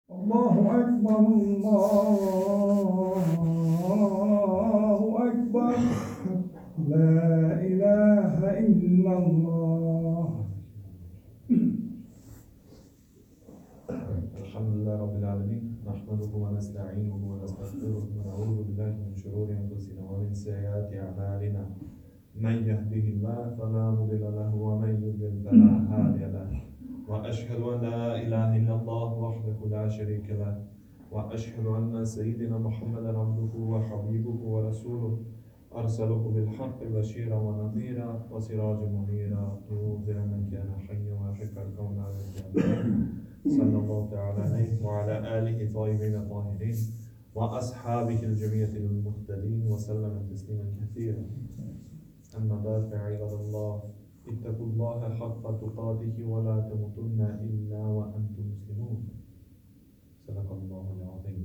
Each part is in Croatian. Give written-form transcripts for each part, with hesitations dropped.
الله أكبر الله أكبر لا إله إلا الله. الحمد لله رب العالمين نحمده ونستعينه ونستغفره ونعوذ بالله من شرور أنفسنا ومن سيئات أعمالنا من يهده الله فلا مضل له ومن يضلل فلا هادي له وأشهد أن لا إله إلا الله وحده لا شريك له وأشهد أن سيدنا محمدا عبده وحبيبه ورسوله أرسله بالحق بشيرا ونذيرا وسراجا منيرا لينذر من كان حيا ويحق الكون على الجنة صلى الله تعالى عليه وعلى آله طيبين الطاهرين وأصحابه الجميع المهتدين وسلم تسليما كثيرا. أما بعد فعباد الله اتقوا الله حق تقاته ولا تموتن إلا وأنتم مسلمون. صدق الله العظيم.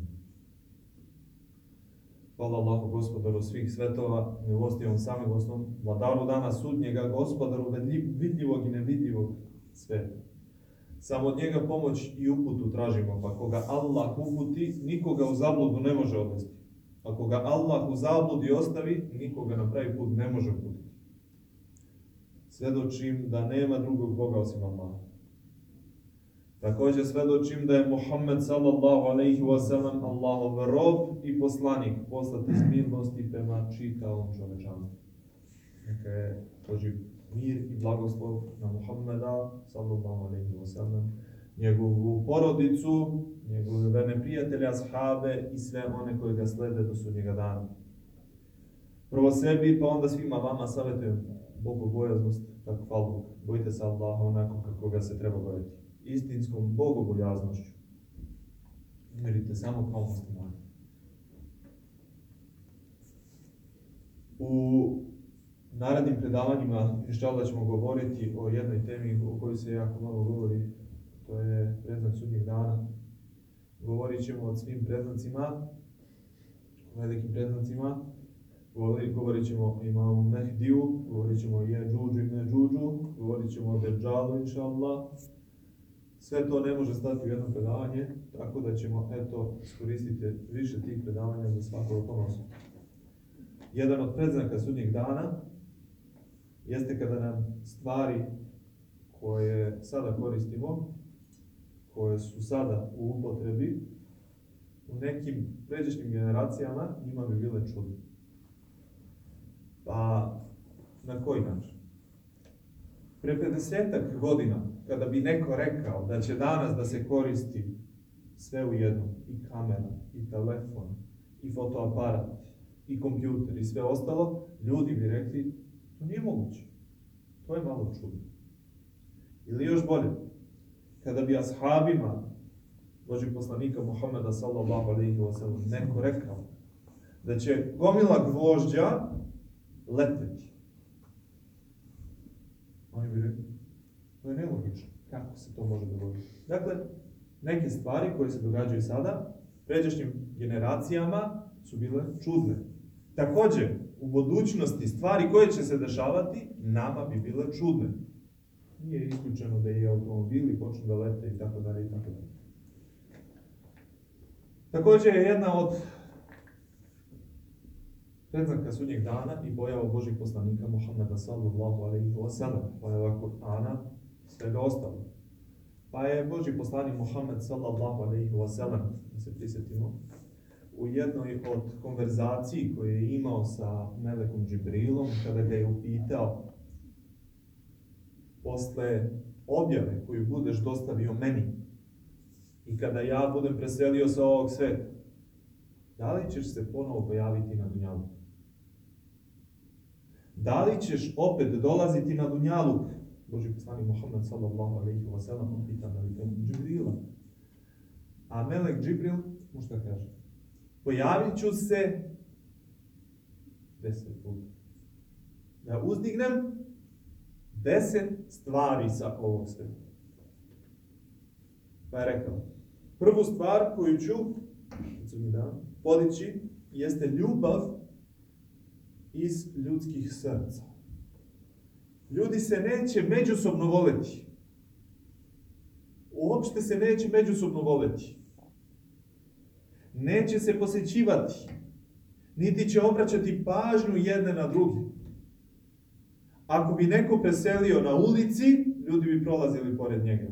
Hvala Allahu gospodaru svih svetova, milostivom samilosnom, vladaru dana sudnjega, gospodaru vidljivog i nevidljivog sveta. Samo od njega pomoć i uputu tražimo, pa koga Allah uputi, nikoga u zabludu ne može odvesti. A koga Allah u zabludi ostavi, nikoga na pravi put ne može uputiti. Svjedočim da nema drugog Boga osim Allaha. Također svjedočim da je Muhammed sallallahu alejhi ve sellem Allahov rob i poslanik, poslat iz milnosti prema čitavom čovječanstvu. Neka je Božji mir i blagoslov na Muhammeda sallallahu alejhi ve sellem, njegovu porodicu, njegove verne prijatelje, ashabe i sve one koji ga slede do sudnjega dana. Prvo sebi, pa onda svima vama savjetujem bogobojaznost, takvaluk. Bojite se Allaha onako kako ga se treba bojati. Istinskom bogobojaznošću. Umirite samo kao muslimani. U narednim predavanjima inšallah ćemo govoriti o jednoj temi o kojoj se jako malo govori. To je predznak sudnjeg dana. Govorit ćemo o svim predznacima, velikim predznacima. Govorit ćemo o imamu Mehdiju, govorit ćemo o Jeđuđu i Međuđu, govorit ćemo o Deđalu inšallah. Sve to ne može stati u jedno predavanje, tako da ćemo iskoristiti više tih predavanja za svakog ponosu. Jedan od predznaka sudnjeg dana jeste kada nam stvari koje sada koristimo, koje su sada u upotrebi, u nekim pređašnjim generacijama njima bi bile čudne. Pa, na koji način? Pre 50 godina, kada bi neko rekao da će danas da se koristi sve u jednom, i kamera, i telefon, i fotoaparat, i kompjuter, i sve ostalo, ljudi bi rekli, to nije moguće. To je malo čudno. Ili još bolje, kada bi ashabima Božjeg poslanika Muhammeda sallallahu alejhi ve sellem neko rekao da će gomila gvožđa leteti. Oni bi rekli, to je nelogično. Kako se to može dogoditi? Dakle, neke stvari koje se događaju sada, pređašnjim generacijama su bile čudne. Također, u budućnosti stvari koje će se dešavati, nama bi bile čudne. Nije isključeno da i automobili počnu da lete i tako dalje i tako dalje. Također je jedna od predznaka sudnjeg dana i pojava Božih poslanika Muhammeda sallallahu alejhi ve sellem, pojava Kur'ana i svega ostalo. Pa je Božji poslanik Muhammed sallallahu alejhi ve sellem, da se prisjetimo, u jednoj od konverzaciji koju je imao sa Melekom Džibrilom, kada ga je upitao posle objave koju budeš dostavio meni i kada ja budem preselio sa ovog sveta, da li ćeš se ponovo pojaviti na dunjalu? Da li ćeš opet dolaziti na dunjaluk? Božji poslanik Muhammed sallallahu alejhi ve sellem pita Meleka Džibrila. A Melek Džibril mu šta kaže? Pojavit ću se 10 puta. Da uzdignem 10 stvari sa ovog sveta. Pa je rekao, prvu stvar koju ću podići jeste ljubav iz ljudskih srca. Ljudi se neće međusobno voleti. Uopšte se neće međusobno voleti. neće se posjećivati, niti će obraćati pažnju jedne na druge. Ako bi neko preselio na ulici, ljudi bi prolazili pored njega.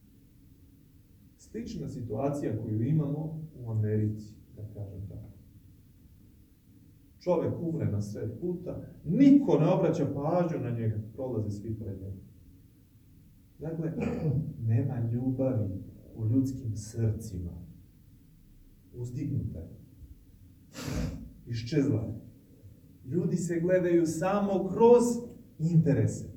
Slična situacija koju imamo u Americi, da kažem tako. Čovjek umre na sred puta, niko ne obraća pažnju na njega, prolaze svi pored njega. Dakle, nema ljubavi u ljudskim srcima. Uzdignuta je. Iščezla je. Ljudi se gledaju samo kroz interese.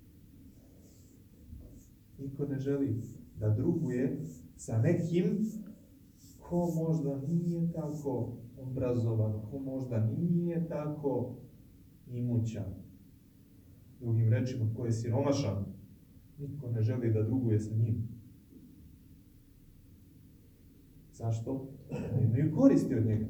Niko ne želi da druguje sa nekim ko možda nije tako obrazovan, ko možda nije tako imućan. Drugim rečima, ko je siromašan, niko ne želi da druguje sa njim. Zašto? Nemaju koristi od njega.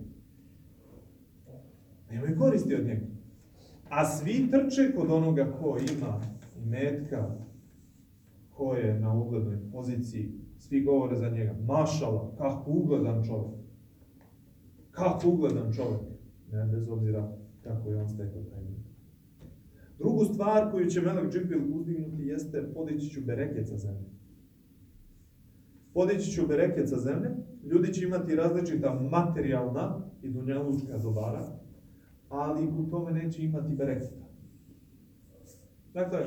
Nemaju koristi od njega. A svi trče kod onoga ko ima imetka, ko je na uglednoj poziciji. Svi govore za njega. Mašala, kako ugledan čovjek. Kako ugledan čovjek. Ne, bez obzira kako je on stekao taj imetak. Drugu stvar koju će Melek Džibril uzdignuti jeste podići ću bereket sa zemlje. Podići ću bereket sa zemlje. Ljudi će imati različita materijalna i dunjalučka dobara, ali u tome neće imati bereketa. Dakle,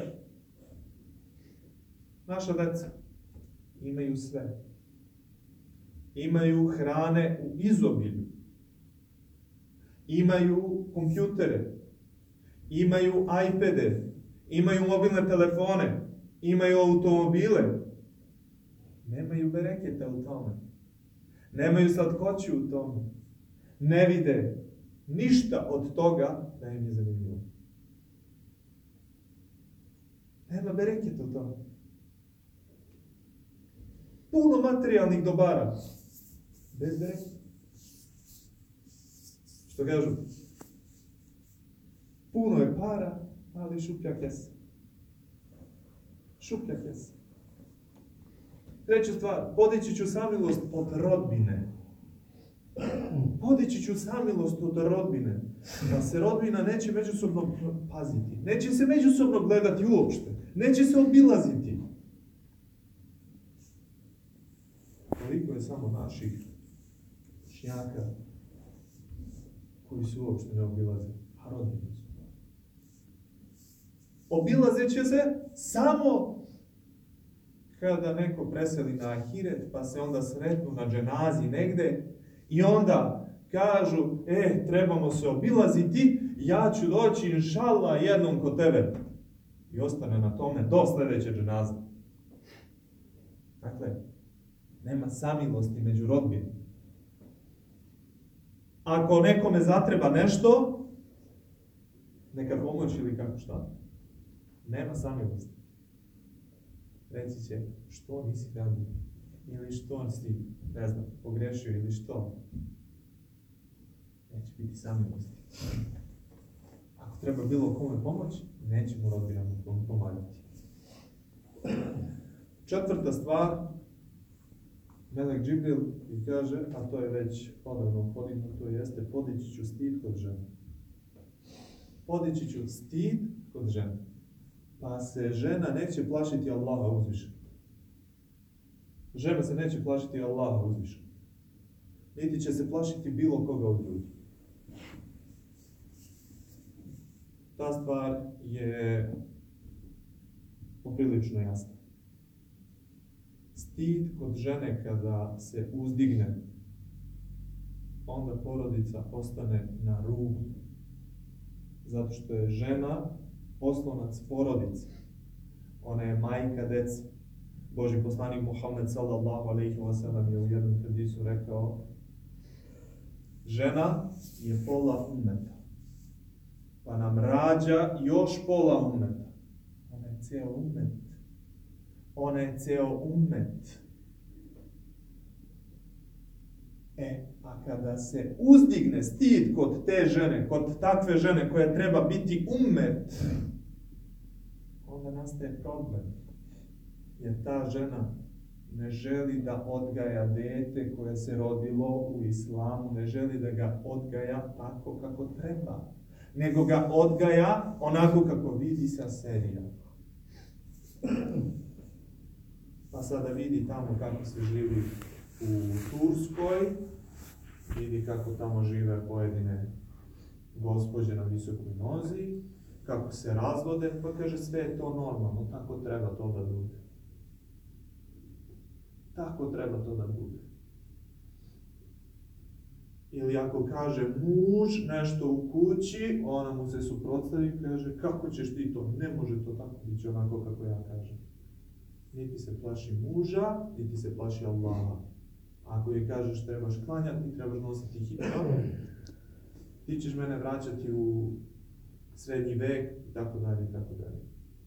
naša deca imaju sve. Imaju hrane u izobilju. Imaju kompjutere. Imaju iPade. Imaju mobilne telefone. Imaju automobile. Nemaju bereketa u tome. Nemaju slatkoću u tome. Ne vide ništa od toga da im je zanimljivo. Nema bereketa u tome. Puno materijalnih dobara. Bez bereketa. Što kažu? Puno je para, ali šuplja kesa. Šuplja kesa. Treća stvar, podići ću samilost od rodbine. Podići ću samilost od rodbine. Da se rodbina neće međusobno paziti. Neće se međusobno gledati uopšte. Neće se obilaziti. Koliko je samo naših šnjaka koji se uopšte ne obilaze. A rodbine su. Obilazit će se samo kada neko preseli na ahiret, pa se onda sretnu na dženazi negde i onda kažu, trebamo se obilaziti, ja ću doći inšallah jednom kod tebe. I ostane na tome do sljedeće dženaze. Dakle, nema samilosti među rodbinom. Ako nekome zatreba nešto, neka pomoći ili kako šta, nema samilosti. Reći će, što nisi radio? Ili što si, ne znam, pogrešio ili što? Neće biti samilosti. Ako treba bilo kome pomoći, neće mu rodbina pomagati. Četvrta stvar, Melek Džibril i kaže, a to je već odavno podignuto, jeste podići ću stid kod žene. Podići ću stid kod žene. Pa se žena neće plašiti Allaha uzvišenog. Žena se neće plašiti Allaha uzvišenog. Niti će se plašiti bilo koga od ljudi. Ta stvar je poprilično jasna. Stid kod žene kada se uzdigne, onda porodica ostane na rubu. Zato što je žena oslonac porodice. Ona je majka dece. Božji poslanik Muhammed sallallahu alejhi ve sellem je u jednom hadisu rekao: žena je pola ummeta. Pa nam rađa još pola ummeta. Ona je ceo ummet. Ona je ceo ummet. A kada se uzdigne stid kod te žene, kod takve žene koja treba biti ummet, onda nastaje problem. Jer ta žena ne želi da odgaja dete koje se rodilo u islamu, ne želi da ga odgaja tako kako treba, nego ga odgaja onako kako vidi sa serija. Pa sada vidi tamo kako se živi u Turskoj, vidi kako tamo žive pojedine gospođe na visokoj nozi, kako se razvode, pa kaže sve je to normalno, tako treba to da bude. Tako treba to da bude. Ili ako kaže muž nešto u kući, ona mu se suprotstavi i kaže kako ćeš ti to, ne može to tako biti onako kako ja kažem. Niti se plaši muža, niti se plaši Allaha. Ako joj kažeš trebaš klanjati, trebaš nositi hijab, ti ćeš mene vraćati u srednji vek, i tako dalje, i tako dalje.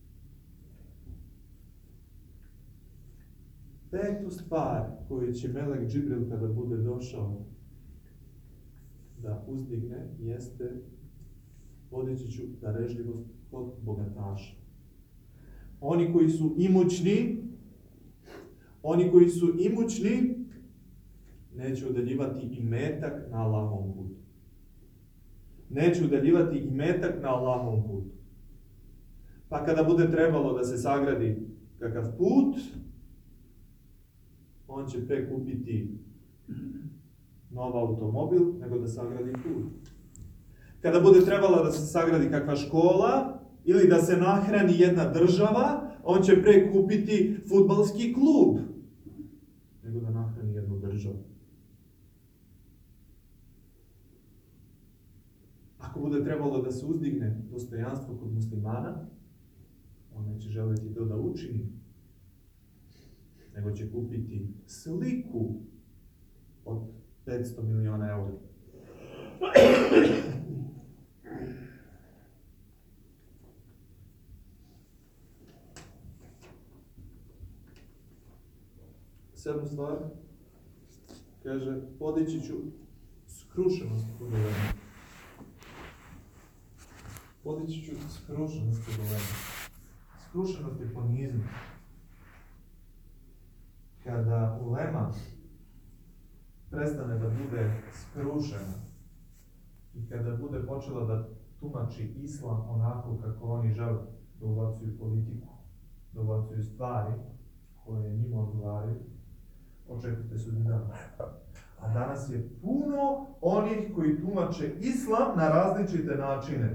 Petu stvar koju će Melek Džibril kada bude došao da uzdigne jeste podići ću darežljivost kod bogataša. Oni koji su imućni neće udaljivati imetak na Allahovom putu. Neće udaljivati imetak na Allahovom putu. Pa kada bude trebalo da se sagradi kakav put, on će pre kupiti nov automobil nego da sagradi put. Kada bude trebalo da se sagradi kakva škola ili da se nahrani jedna država, on će pre kupiti fudbalski klub nego da nahrani jednu državu. Ako bude trebalo da se uzdigne dostojanstvo kod muslimana, on neće želiti to da učini, nego će kupiti sliku od 500 miliona eura. Sedmu stvar, kaže, podići ću skrušenost kod uleme. Podići ću skrušenost kod uleme. Skrušenost je poniznost. Kada ulema prestane da bude skrušena i kada bude počela da tumači islam onako kako oni žele, da ubacuju politiku, da ubacuju stvari koje njima odgovaraju, očekujte sudnji dan. A danas je puno onih koji tumače islam na različite načine.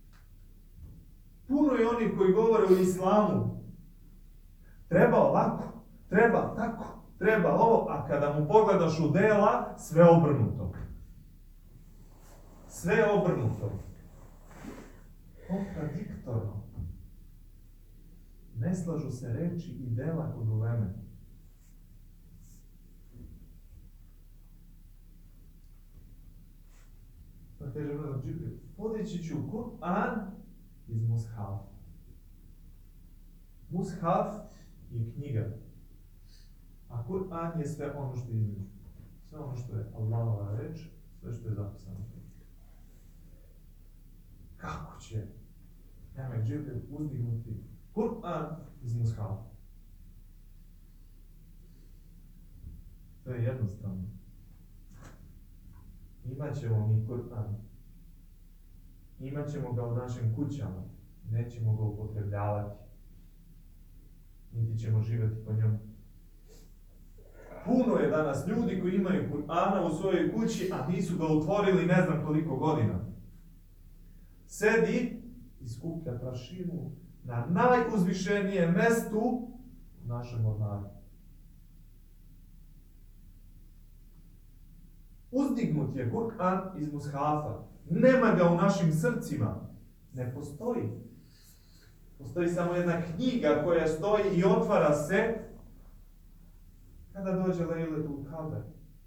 Puno je onih koji govore o islamu. Treba ovako, treba tako, treba ovo, a kada mu pogledaš u dela, sve obrnuto. Sve obrnuto. Kontradiktorno. Ne slažu se reči i dela kod uleme. Pa kaže Melek Džibril, podići ću Kur'an iz Mushafa. Mushaf je knjiga, a Kur'an je sve ono što je između. Sve ono što je Allahova reč, sve što je zapisano. Kako će Melek Džibril uzdignuti Kur'an iz Mushafa? To je jednostavno. Imaćemo mi Kur'an. Imaćemo ga u našim kućama. Nećemo ga upotrebljavati. Niti ćemo živjeti po njemu. Puno je danas ljudi koji imaju Kur'ana u svojoj kući, a nisu ga otvorili ne znam koliko godina. Sedi i skuplja prašinu na najuzvišenijem mestu u našem ormaru. Uzdignut je Kur'an iz Mushafa. Nema ga u našim srcima. Ne postoji. Postoji samo jedna knjiga koja stoji i otvara se kada dođe Lejletul Kader.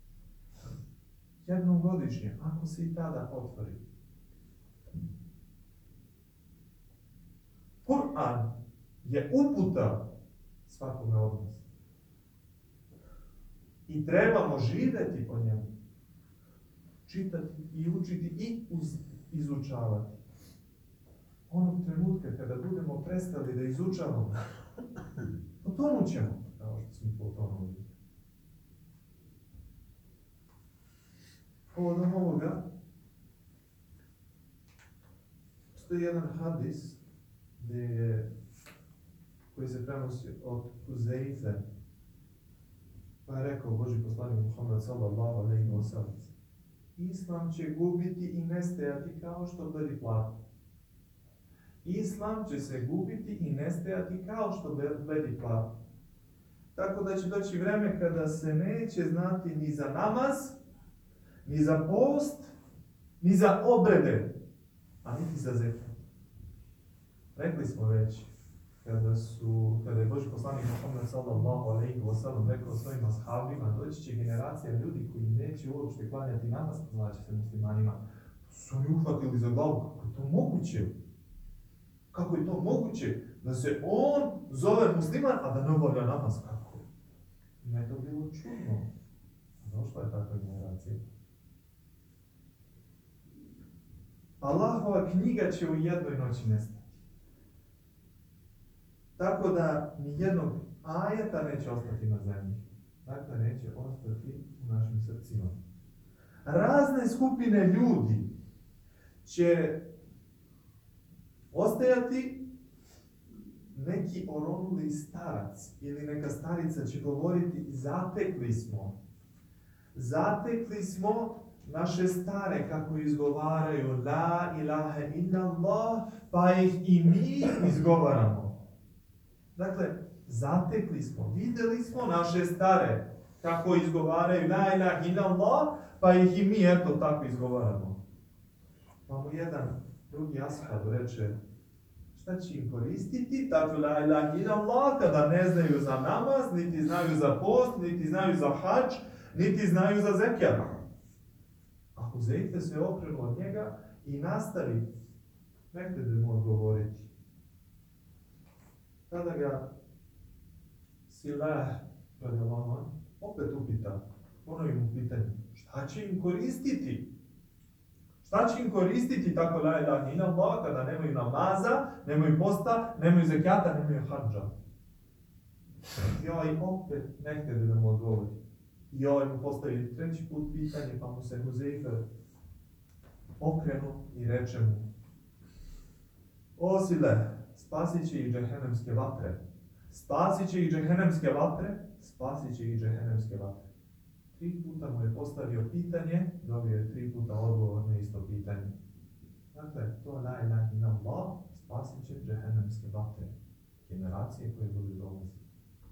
Jednom godišnje, ako se i tada otvori. Kur'an je uputa svakome od nas. I trebamo živjeti po njemu. Čitati i učiti i izučavati. Onog trenutka kada budemo prestali da izučavamo, potonut ćemo. kao što smo potonuli. Povodom ovoga postoji jedan hadis koji se prenosi od Huzeife, pa je rekao Božji poslanik Muhammed sallallahu alejhi ve sellem: Islam će gubiti i nestajati kao što bledi platno. Islam će se gubiti i nestajati kao što bledi platno. Tako da će doći vreme kada se neće znati ni za namaz, ni za post, ni za obrede, a niti za zekat. Rekli smo već, kada je Božji poslanik Muhammed sallallahu alejhi ve sellem rekao svojim ashabima, doći će generacija ljudi koji neće uopšte klanjati namaz, znači se muslimanima. Su oni uhvatili za glavu, kako je to moguće? Kako je to moguće da se on zove musliman, a da ne obavlja namaz? Kako? Ne je to bilo čudno. Došla je takva generacija. Allahova knjiga će u jednoj noći nestati. Tako da ni jednog ajeta neće ostati na zemlji. Dakle, neće ostati u našim srcima. Razne skupine ljudi će ostajati. Neki oronuli starac ili neka starica će govoriti: zatekli smo naše stare kako izgovaraju la ilaha illallah, pa ih i mi izgovaramo. Dakle, vidjeli smo naše stare kako izgovaraju la ilaha illallah, pa ih i mi eto tako izgovaramo. Pa mu jedan drugi ashab reče: šta će im koristiti takve la ilaha illallah kada ne znaju za namaz, niti znaju za post, niti znaju za hadž, niti znaju za zekijat? A Huzeife se okrenuo od njega i nastavi. Nekde da mu odgovoriti. Tada ga Silah radijallahu anhu opet upita, ponovi mu pitanje: šta će im koristiti? Šta će im koristiti tako la ilaha illallah kada nemaju namaza, nemaju posta, nemaju zekijata, nemaju hadža? I ovaj opet nekde da mu odgovori. I ovaj mu postavi treći put pitanje, pa mu se Huzeife okrenu i reče mu: o Sile, spasit će ih džehennemske vatre. Spasit će ih džehennemske vatre. Spasit će ih džehennemske vatre. 3 puta mu je postavio pitanje, dobio je 3 puta odgovor na isto pitanje. Dakle, to la ilaha illallah spasit će džehennemske vatre. Generacije koje budu dolazi.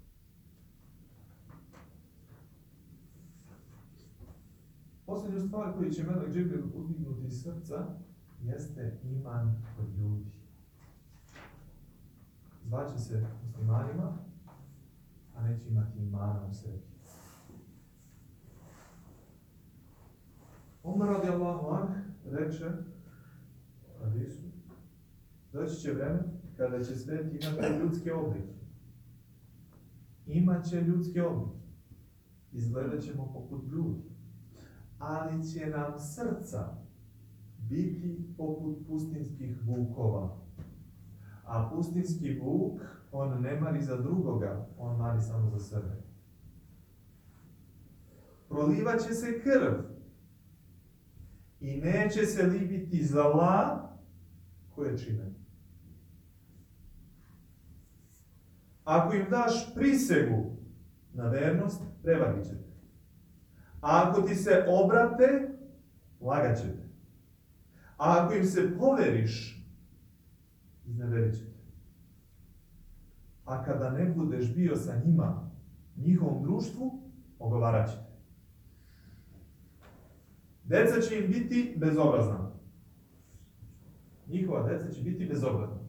Posljednju stvar koju će Melek Džibril uzdignuti iz srca jeste iman kod ljudi. Zvaće se muslimanima, a neće imati imana u sebi. Omar radijallahu anh reče u hadisu: doći će vreme kada će svijet imati ljudske oblike. Imaće ljudske oblike. Izgledat ćemo poput ljudi. Ali će nam srca biti poput pustinskih vukova. A pustinski vuk, on ne mari za drugoga, on mari samo za sebe. Prolivat će se krv i neće se libiti zla koje čine. Ako im daš prisegu na vernost, prevarit će te. A ako ti se obrate, lagat će te. A ako im se poveriš, izneverit će te. A kada ne budeš bio sa njima, njihovom društvu, ogovarat će te. Deca će im biti bezobrazna. Njihova deca će biti bezobrazna.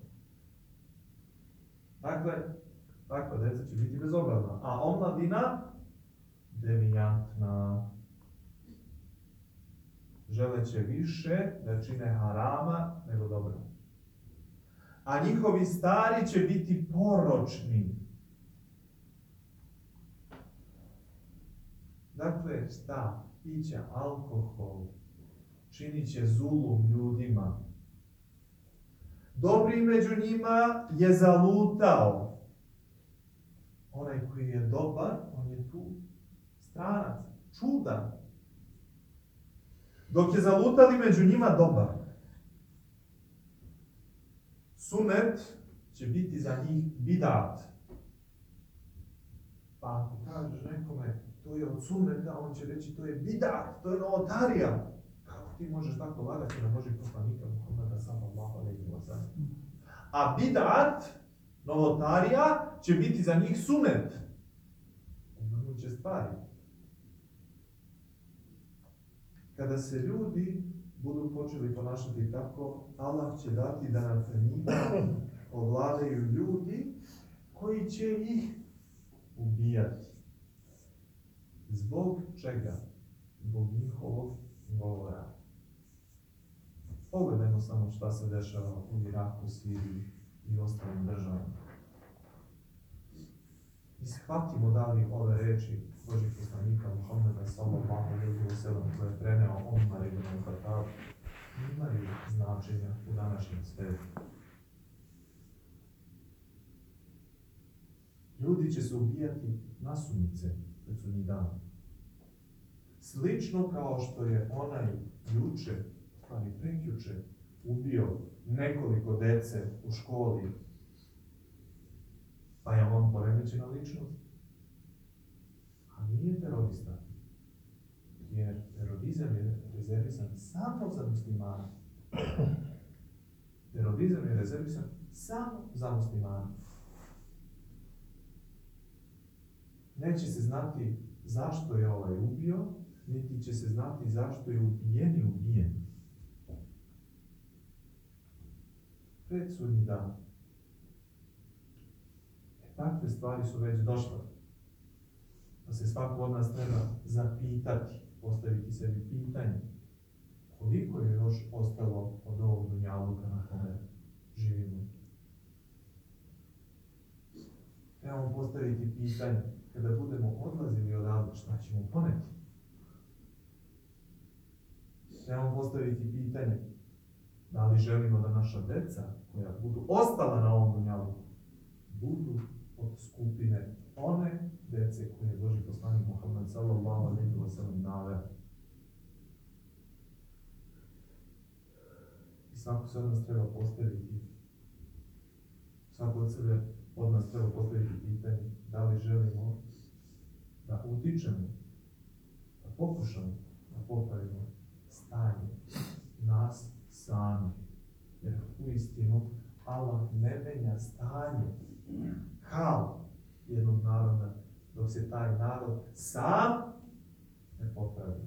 Dakle, takva deca će biti bezobrazna. A omladina devijantna. Želeće više da čine harama nego dobro. A njihovi stari će biti poročni. Dakle, šta? Piće alkohol činit će zulum ljudima. Dobri među njima je zalutao. onaj koji je dobar, on je tu stranac, čudan. Dok je zalutali među njima dobar. Sunet će biti za njih bidat. Pa ako kažeš nekome, to je od sunneta, on će reći to je bidat, to je novotarija. Kako ti možeš tako lagati na Božih poslanika Muhammeda sallallahu alejhi ve sellem? A bidat, novotarija, će biti za njih sunet. Obrnuće stvari. Kada se ljudi budu počeli ponašati tako, Allah će dati da nad njima ovladaju ljudi koji će ih ubijati. Zbog čega? Zbog njihovog govora. Pogledajmo samo šta se dešava u Iraku, Siriji i ostalim državama. I shvatimo da li ove reči Božih poslanika Muhammeda sallallahu alejhi ve sellem koje je preneo Omar ibn al-Khattab imaju značenja u današnjem svijetu. Ljudi će se ubijati nasumice pred sudnji dan. Slično kao što je onaj juče, ali prekjuče, ubio nekoliko dece u školi, pa je on poremećena ličnost. A nije terorista, jer terorizam je rezervisan samo za muslimane. Terorizam je rezervisan samo za muslimane. Neće se znati zašto je ovaj ubio, niti će se znati zašto je ubijen. Pred sudnji dan. Takve stvari su već došle. Da se svako od nas treba zapitati, postaviti sebi pitanje koliko je još ostalo od ovog dunjaluka na kome živimo. Trebamo postaviti pitanje kada budemo odlazili odavde, šta ćemo poneti? Trebamo postaviti pitanje da li želimo da naša deca koja budu ostala na ovom dunjaluku budu od skupine one dece koje je Božji poslanik Muhammed sallallahu alejhi ve sellem naveo. I svako se od nas treba postaviti, svako od sebe od nas treba postaviti pitanje da li želimo da utičemo, da pokušamo da popravimo stanje nas sami. Jer u istinu Allah ne menja stanje, hal jednog naroda, dok se taj narod sam ne popravi.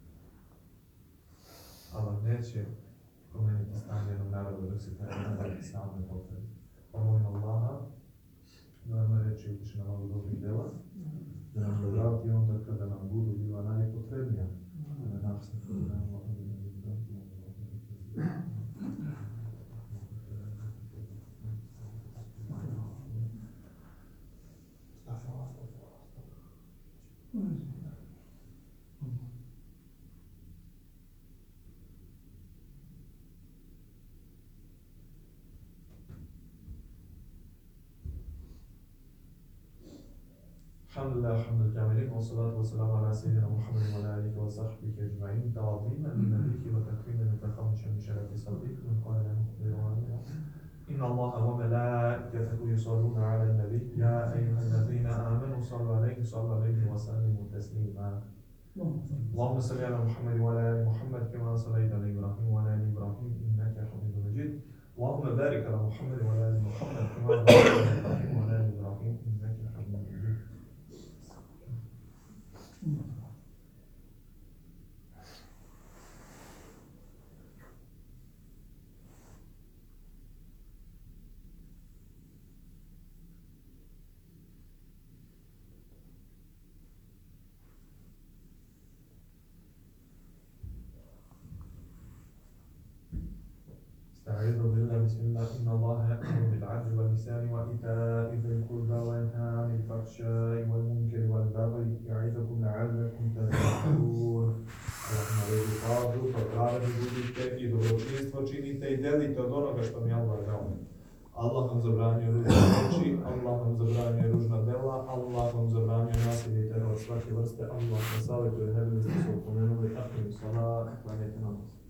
Allah neće promeniti stanje jednog naroda, dok se taj narod sam ne popravi. Pa molim Allaha da nam reći utiče na malo dobrih dela, da nam ga vrati onda kada nam budu bila najpotrebnija. Da nam se Alhamdulillah, alhamdulillah, wa salatu wa salamu ala sayyidina Muhammadin wa ala alihi wa sahbihi ajma'in, ta'ziman li nabiyhi wa takriman li takhamusha min sharafi saddiq min qala lahu inna Allaha wa malaikatahu yusalluna ala an-nabi ya ayyuhalladhina amanu sallu alayhi wa sallimu taslima. اللهم صل على محمد وعلى ال محمد كما صليت على ابراهيم وعلى ال ابراهيم انك حميد مجيد. اللهم بارك على محمد وعلى ال محمد كما باركت على ابراهيم وعلى ال ابراهيم انك حميد مجيد. أعوذ بالله بسم الله إن الله يأمر بالعدل والإحسان وإيتاء ذي القربى وينهى عن الفحشاء والمنكر والبغي يعظكم لعلكم تذكرون. Kažu, pa pravedni budite i dobročinstvo činite i delite od onoga što mi Allah dao. Allah nam zabranio ružne riječi, Allah nam zabranio ružna dela, Allah nam zabranio nasilje i teror svake vrste, Allah nam savjetuje, ne bili ste se opomenuli, akim salat, klanjajte namaz.